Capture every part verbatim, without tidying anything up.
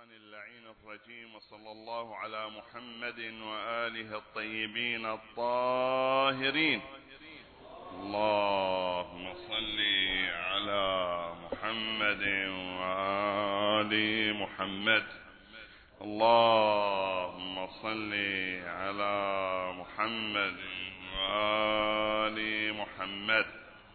الشيطان اللعين الرجيم، وصلى الله على محمد وآله الطيبين الطاهرين. اللهم صل على محمد وآل محمد. اللهم صل على محمد وآل محمد.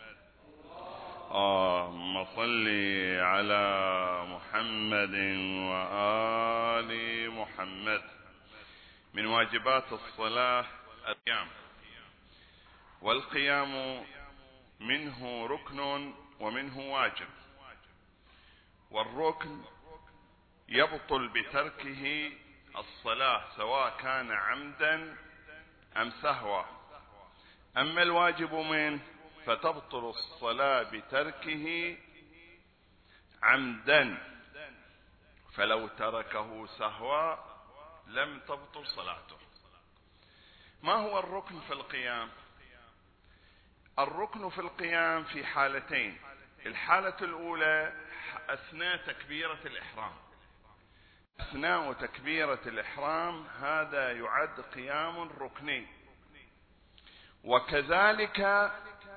اللهم صل على محمد وآل محمد. من واجبات الصلاة القيام، والقيام منه ركن ومنه واجب، والركن يبطل بتركه الصلاة سواء كان عمدا أم سهوا، أما الواجب منه فتبطل الصلاة بتركه عمدا، فلو تركه سهوا لم تبطل صلاته. ما هو الركن في القيام؟ الركن في القيام في حالتين. الحالة الأولى أثناء تكبيرة الإحرام. أثناء تكبيرة الإحرام هذا يعد قيام ركني. وكذلك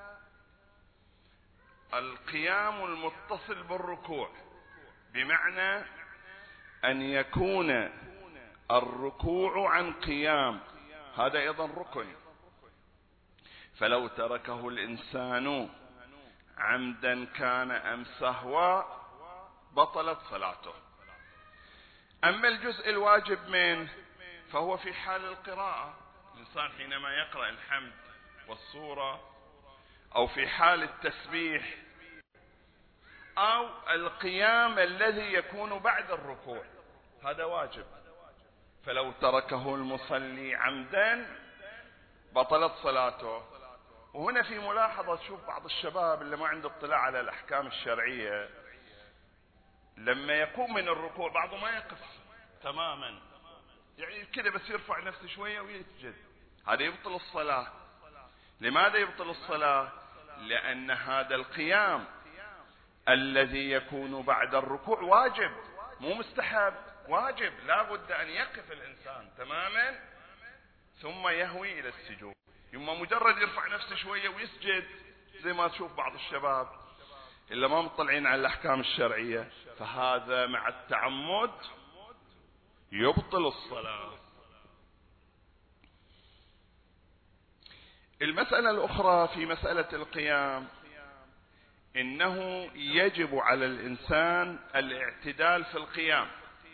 القيام المتصل بالركوع، بمعنى أن يكون الركوع عن قيام، هذا أيضا ركن، فلو تركه الإنسان عمدا كان أم سهوا بطلت صلاته. أما الجزء الواجب منه فهو في حال القراءة، الإنسان حينما يقرأ الحمد والسورة، أو في حال التسبيح، أو القيام الذي يكون بعد الركوع، هذا واجب، فلو تركه المصلي عمدا بطلت صلاته. وهنا في ملاحظة، تشوف بعض الشباب اللي ما عنده اطلاع على الأحكام الشرعية، لما يقوم من الركوع بعضه ما يقف تماما، يعني كده بس يرفع نفسه شوية ويسجد، هذا يبطل الصلاة. لماذا يبطل الصلاة؟ لأن هذا القيام الذي يكون بعد الركوع واجب، مو مستحب، واجب، لا بد أن يقف الإنسان تماما ثم يهوي إلى السجود. يما مجرد يرفع نفسه شوية ويسجد، زي ما تشوف بعض الشباب اللي ما مطلعين على الأحكام الشرعية، فهذا مع التعمد يبطل الصلاة. المسألة الأخرى في مسألة القيام، إنه يجب على الإنسان الاعتدال في القيام،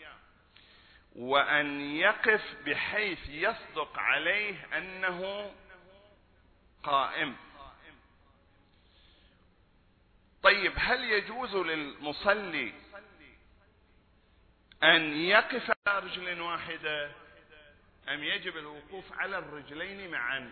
وأن يقف بحيث يصدق عليه أنه قائم. طيب، هل يجوز للمصلي أن يقف على رجل واحدة، أم يجب الوقوف على الرجلين معا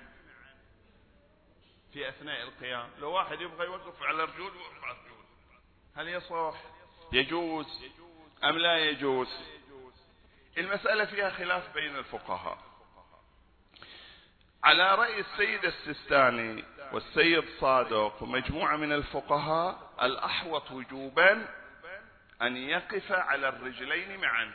في أثناء القيام؟ لو واحد يبغى يوقف على رجل ويوقف على رجل، هل يصح؟ يجوز أم لا يجوز؟ المسألة فيها خلاف بين الفقهاء. على رأي السيد السيستاني والسيد صادق ومجموعة من الفقهاء، الأحوط وجوبا أن يقف على الرجلين معا،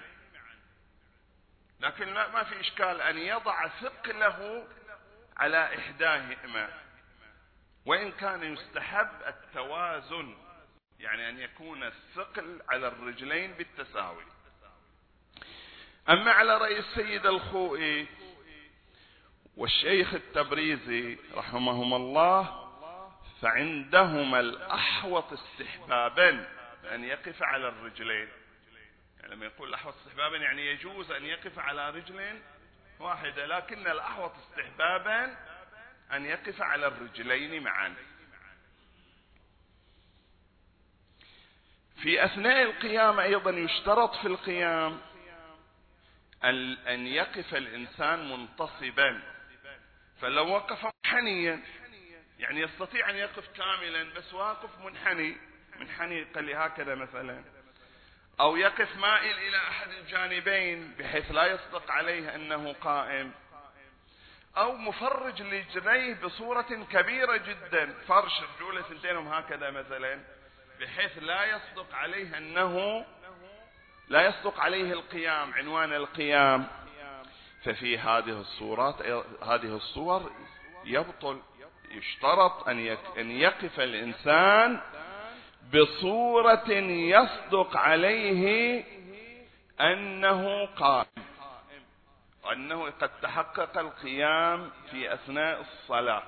لكن ما في إشكال أن يضع ثقله على إحداهما، وإن كان يستحب التوازن، يعني أن يكون الثقل على الرجلين بالتساوي. أما على رأي السيد الخوئي والشيخ التبريزي رحمهم الله، فعندهما الأحوط استحبابا أن يقف على الرجلين. يعني لما يقول الأحوط استحبابا يعني يجوز أن يقف على رجل واحدة، لكن الأحوط استحبابا أن يقف على الرجلين معا. في أثناء القيام أيضا يشترط في القيام أن يقف الإنسان منتصبا، فلو وقف منحنيا يعني يستطيع أن يقف كاملا، بس واقف منحني منحني قال هكذا مثلا، أو يقف مائل إلى أحد الجانبين بحيث لا يصدق عليه أنه قائم، أو مفرج لرجليه بصورة كبيرة جدا، فرش رجوله ثنتينهم هكذا مثلا، بحيث لا يصدق عليه أنه لا يصدق عليه القيام، عنوان القيام، ففي هذه الصورات هذه الصور يبطل. يشترط أن يقف الإنسان بصورة يصدق عليه أنه قائم، وأنه قد تحقق القيام في أثناء الصلاة.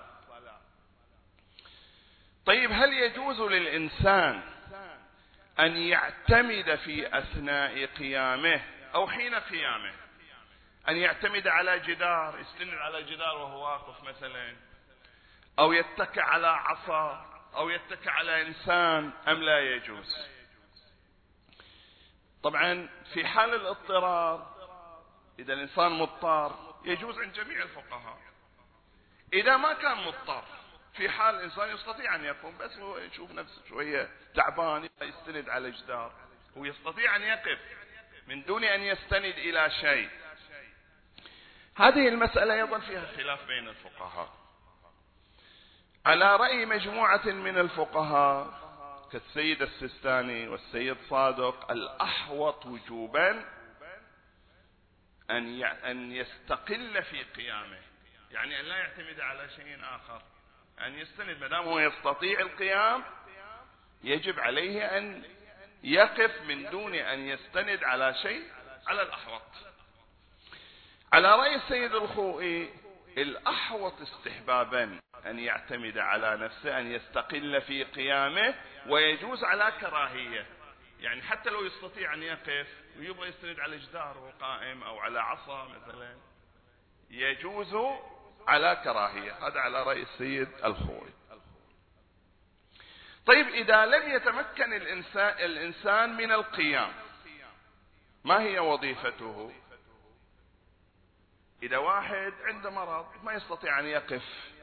طيب، هل يجوز للإنسان أن يعتمد في أثناء قيامه أو حين قيامه أن يعتمد على جدار، يستند على جدار وهو واقف مثلا، أو يتكئ على عصا، أو يتكئ على إنسان، أم لا يجوز؟ طبعا في حال الاضطرار، إذا الإنسان مضطر يجوز عند جميع الفقهاء. إذا ما كان مضطر، في حال الإنسان يستطيع أن يقوم، بس هو يشوف نفسه شوية تعبان يستند على جدار، هو يستطيع أن يقف من دون أن يستند إلى شيء. هذه المسألة أيضا فيها خلاف بين الفقهاء. على رأي مجموعة من الفقهاء كالسيد السيستاني والسيد صادق، الأحوط وجوبا أن أن يستقل في قيامه، يعني أن لا يعتمد على شيء آخر، أن يستند. ما دام هو يستطيع القيام يجب عليه أن يقف من دون أن يستند على شيء، على الأحوط. على رأي السيد الخوئي الأحوط استحبابا أن يعتمد على نفسه، أن يستقل في قيامه، ويجوز على كراهية، يعني حتى لو يستطيع أن يقف ويبغى يستند على جدار وهو قائم أو على عصا مثلا، يجوز على كراهية. هذا على رأي السيد الخوئي. طيب، إذا لم يتمكن الإنسان, الإنسان من القيام، ما هي وظيفته؟ إذا واحد عنده مرض ما يستطيع أن يقف،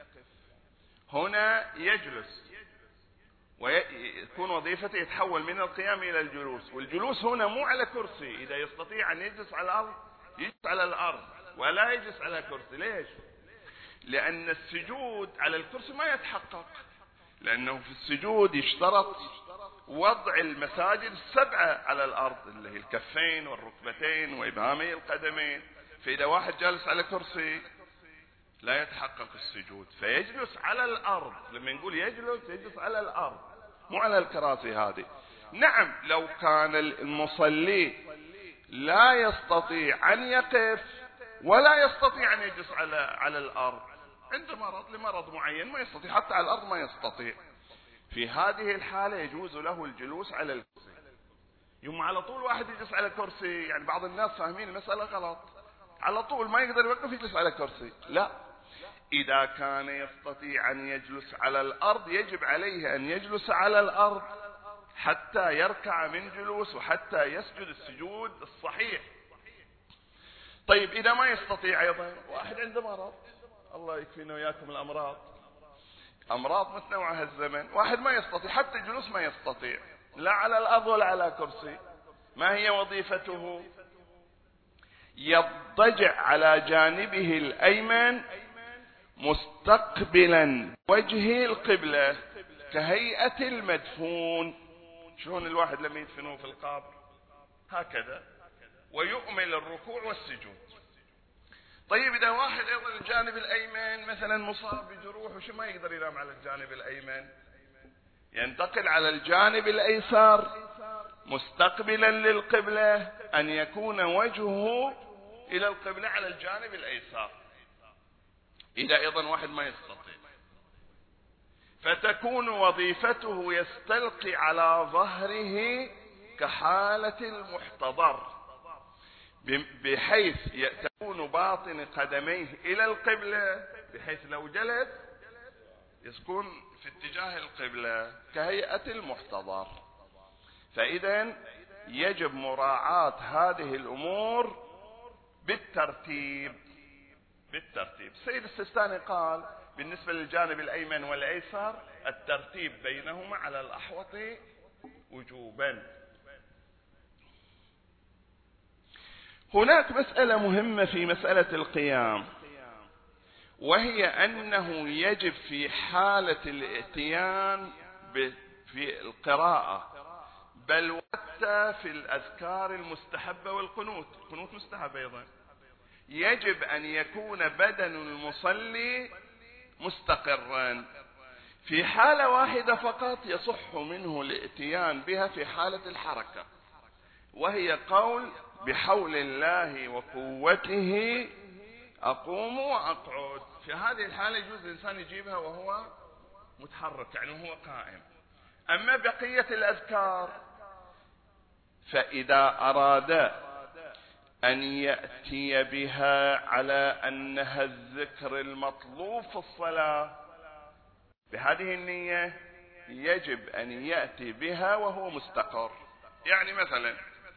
هنا يجلس، ويكون وظيفته يتحول من القيام إلى الجلوس. والجلوس هنا مو على كرسي، إذا يستطيع أن يجلس على الأرض يجلس على الأرض ولا يجلس على كرسي. ليش؟ لأن السجود على الكرسي ما يتحقق، لأنه في السجود يشترط وضع المساجد السبعة على الأرض، اللي هي الكفين والركبتين وإبهامي القدمين. فإذا واحد جالس على كرسي لا يتحقق السجود، فيجلس على الأرض. لما نقول يجلس، يجلس على الأرض مو على الكراسي هذه. نعم، لو كان المصلي لا يستطيع أن يقف ولا يستطيع أن يجلس على على الأرض، عنده مرض لمرض معين ما يستطيع، حتى على الأرض ما يستطيع، في هذه الحالة يجوز له الجلوس على الكرسي. يوم على طول واحد يجلس على كرسي، يعني بعض الناس فاهمين المسألة غلط، على طول ما يقدر يوقف يجلس على كرسي. لا، إذا كان يستطيع أن يجلس على الأرض يجب عليه أن يجلس على الأرض حتى يركع من جلوس وحتى يسجد السجود الصحيح. طيب، إذا ما يستطيع أيضا، واحد عنده مرض، الله يكفينا وياكم الأمراض، أمراض متنوعة هالزمن، واحد ما يستطيع حتى الجلوس، ما يستطيع لا على الأرض ولا على كرسي، ما هي وظيفته؟ يضطجع على جانبه الأيمن مستقبلا وجه القبلة كهيئة المدفون. شلون الواحد لما يدفنوه في القبر هكذا، ويؤمل الركوع والسجود. طيب، إذا واحد أيضا الجانب الأيمن مثلا مصاب بجروح وش ما يقدر ينام على الجانب الأيمن، ينتقل على الجانب الأيسر مستقبلا للقبلة، أن يكون وجهه إلى القبلة على الجانب الأيسر. إذا أيضا واحد ما يستطيع، فتكون وظيفته يستلقي على ظهره كحالة المحتضر، بحيث تكون باطن قدميه إلى القبلة، بحيث لو جلس يكون في اتجاه القبلة كهيئة المحتضر. فإذا يجب مراعاة هذه الأمور بالترتيب بالترتيب. السيد السيستاني قال بالنسبة للجانب الأيمن والأيسر الترتيب بينهما على الأحوط وجوبا. هناك مسألة مهمة في مسألة القيام، وهي أنه يجب في حالة الاتيان في القراءة بل وحتى في الأذكار المستحبة والقنوت، القنوت مستحب أيضا، يجب أن يكون بدن المصلي مستقرا. في حالة واحدة فقط يصح منه الاتيان بها في حالة الحركة، وهي قول بحول الله وقوته أقوم وأقعد. في هذه الحالة يجوز الإنسان يجيبها وهو متحرك، يعني وهو قائم. أما بقية الأذكار فإذا أراد أن يأتي بها على أنها الذكر المطلوب في الصلاة بهذه النية يجب أن يأتي بها وهو مستقر. يعني مثلا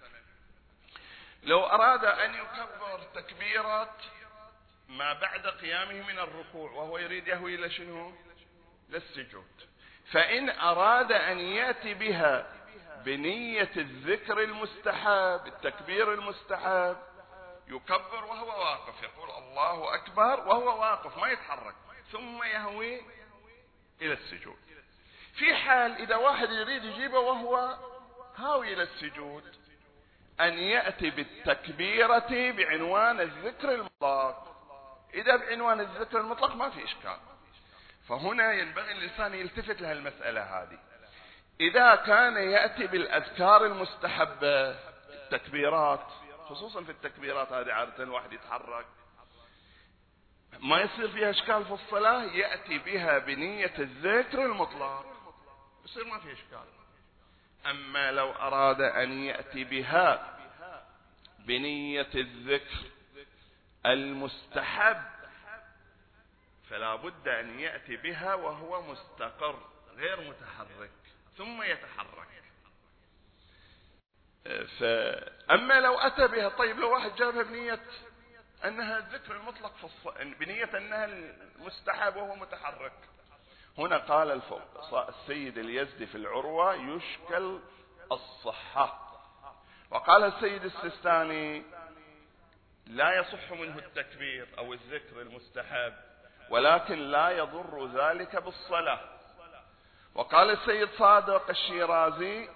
لو أراد أن يكبر تكبيرة ما بعد قيامه من الركوع وهو يريد يهوي إلى شنو؟ للسجود، فإن أراد أن يأتي بها بنية الذكر المستحب، التكبير المستحب، يكبر وهو واقف، يقول الله أكبر وهو واقف ما يتحرك، ثم يهوي إلى السجود. في حال إذا واحد يريد يجيبه وهو هاوي إلى السجود، أن يأتي بالتكبيرة بعنوان الذكر المطلق. إذا بعنوان الذكر المطلق ما في إشكال. فهنا ينبغي الإنسان يلتفت لها المسألة هذه. إذا كان يأتي بالأذكار المستحبة، التكبيرات، خصوصا في التكبيرات هذه عادة الواحد يتحرك ما يصير فيها إشكال في الصلاة، يأتي بها بنية الذكر المطلق يصير ما في إشكال. أما لو أراد أن يأتي بها بنية الذكر المستحب فلا بد أن يأتي بها وهو مستقر غير متحرك ثم يتحرك. فأما لو أتى بها، طيب لو واحد جابها بنية أنها الذكر المطلق في الص... بنية أنها المستحب وهو متحرك، هنا قال الفوق السيد اليزدي في العروة يشكل الصحة. وقال السيد السيستاني لا يصح منه التكبير أو الذكر المستحب، ولكن لا يضر ذلك بالصلاة. وقال السيد صادق الشيرازي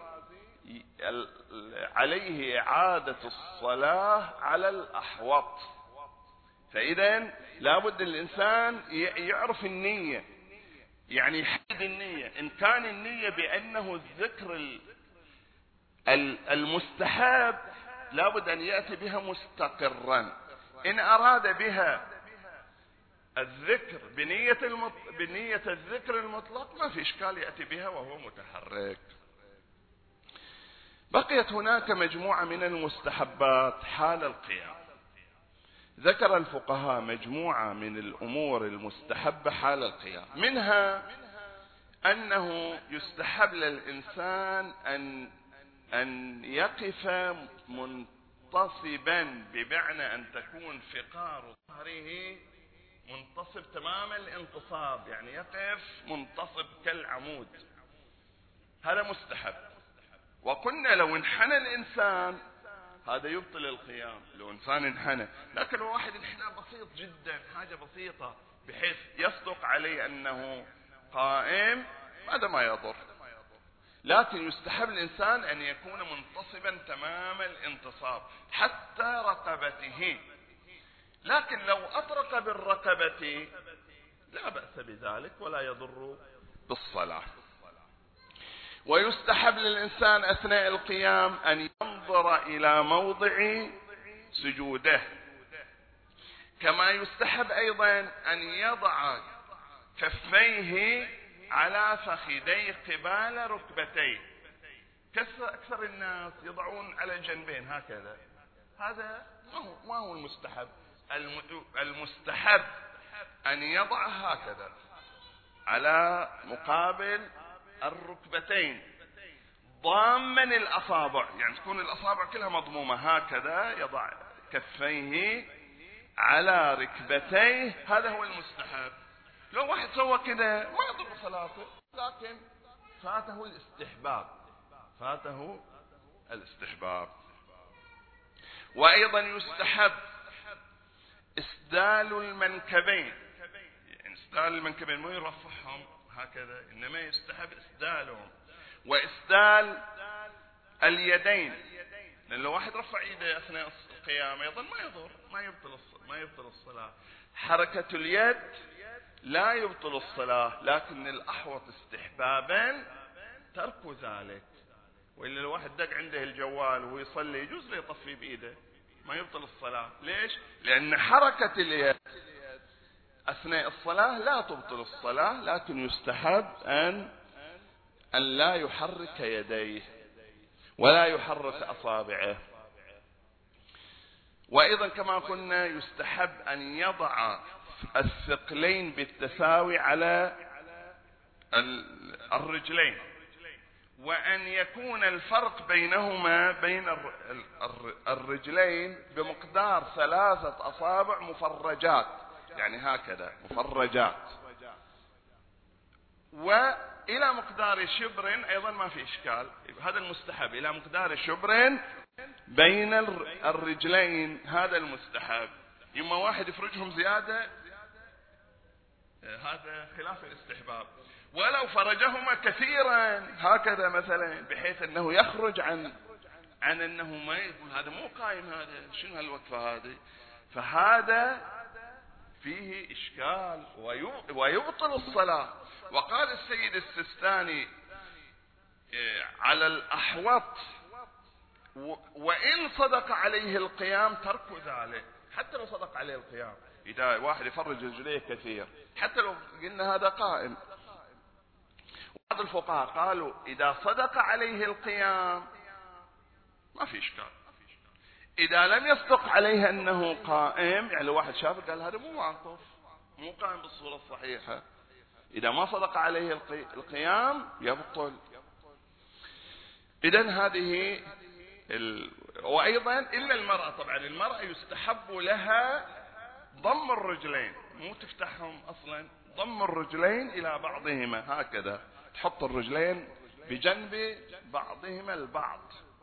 عليه إعادة الصلاة على الأحوط. فإذا لابد الإنسان يعرف النية، يعني يحدد النية. إن كان النية بأنه الذكر المستحب لابد أن يأتي بها مستقرا. إن أراد بها الذكر بنية, المط... بنية الذكر المطلق ما في إشكال يأتي بها وهو متحرك. بقيت هناك مجموعة من المستحبات حال القيام. ذكر الفقهاء مجموعة من الأمور المستحبة حال القيام، منها أنه يستحب للإنسان أن أن يقف منتصبا، بمعنى أن تكون فقار ظهره منتصب تمام الانتصاب، يعني يقف منتصب كالعمود، هذا مستحب. وقلنا لو انحنى الإنسان هذا يبطل القيام، لو إنسان انحنى، لكن لو واحد انحنى بسيط جدا، حاجة بسيطة بحيث يصدق عليه أنه قائم، هذا ما يضر. لكن يستحب الإنسان أن يكون منتصبا تمام الانتصاب حتى رقبته، لكن لو أطرق بالرقبة لا بأس بذلك ولا يضر بالصلاة. ويستحب للإنسان أثناء القيام أن ينظر إلى موضع سجوده، كما يستحب أيضا أن يضع كفيه على فخذيه قبال ركبتيه. أكثر الناس يضعون على الجنبين هكذا، هذا ما هو المستحب. المستحب أن يضع هكذا على مقابل الركبتين ضاما الأصابع، يعني تكون الأصابع كلها مضمومة، هكذا يضع كفيه على ركبتيه، هذا هو المستحب. لو واحد سوى كده ما يضر صلاته، لكن فاته الاستحباب، فاته الاستحباب. وأيضا يستحب إسدال المنكبين، يعني إسدال المنكبين مو يرفعهم هكذا، إنما يستحب إسدالهم، وإسدال اليدين، لأن لو واحد رفع يده أثناء القيام أيضا ما يضر، ما يبطل ما يبطل الصلاة. حركة اليد لا يبطل الصلاة، لكن الأحوط استحبابا ترك ذلك. وإلا لو واحد دق عنده الجوال وهو يصلي يجوز له يطفي بإيده، ما يبطل الصلاة. ليش؟ لأن حركة اليد أثناء الصلاة لا تبطل الصلاة، لكن يستحب أن أن لا يحرك يديه ولا يحرك أصابعه. وأيضا كما قلنا يستحب أن يضع الثقلين بالتساوي على الرجلين، وأن يكون الفرق بينهما بين الرجلين بمقدار ثلاثة أصابع مفرجات، يعني هكذا مفرجات، وإلى مقدار شبر أيضا ما في إشكال. هذا المستحب إلى مقدار شبر بين الرجلين، هذا المستحب. يما واحد يفرجهم زيادة هذا خلاف الاستحباب. ولو فرجهما كثيرا هكذا مثلا بحيث أنه يخرج عن عن أنه ما يقول هذا مو قائم، هذا شنو هالوقفة هذه، فهذا فيه إشكال ويبطل الصلاة. وقال السيد السيستاني على الأحوط وإن صدق عليه القيام ترك ذلك، حتى لو صدق عليه القيام، إذا واحد يفرج رجليه كثير حتى لو قلنا هذا قائم. بعض الفقهاء قالوا إذا صدق عليه القيام ما في إشكال. إذا لم يصدق عليه أنه قائم، يعني لو واحد شافه قال هذا مو واقف مو قائم بالصورة الصحيحة، إذا ما صدق عليه القيام يبطل. إذن هذه ال... وأيضا إلا المرأة، طبعا المرأة يستحب لها ضم الرجلين، مو تفتحهم أصلا، ضم الرجلين إلى بعضهما هكذا، تحط الرجلين بجنب بعضهما البعض.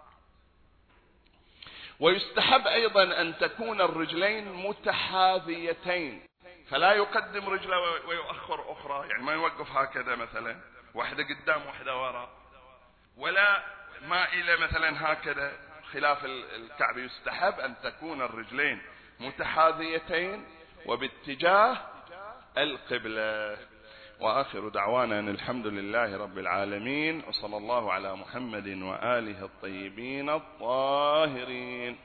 ويستحب أيضا أن تكون الرجلين متحاذيتين، فلا يقدم رجله ويؤخر أخرى، يعني ما يوقف هكذا مثلا واحدة قدام واحدة وراء، ولا مائلة مثلا هكذا خلاف الكعب. يستحب أن تكون الرجلين متحاذيتين وباتجاه القبلة. وآخر دعوانا أن الحمد لله رب العالمين، وصلى الله على محمد وآله الطيبين الطاهرين.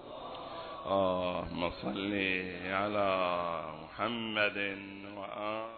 اللهم صل على محمد وآله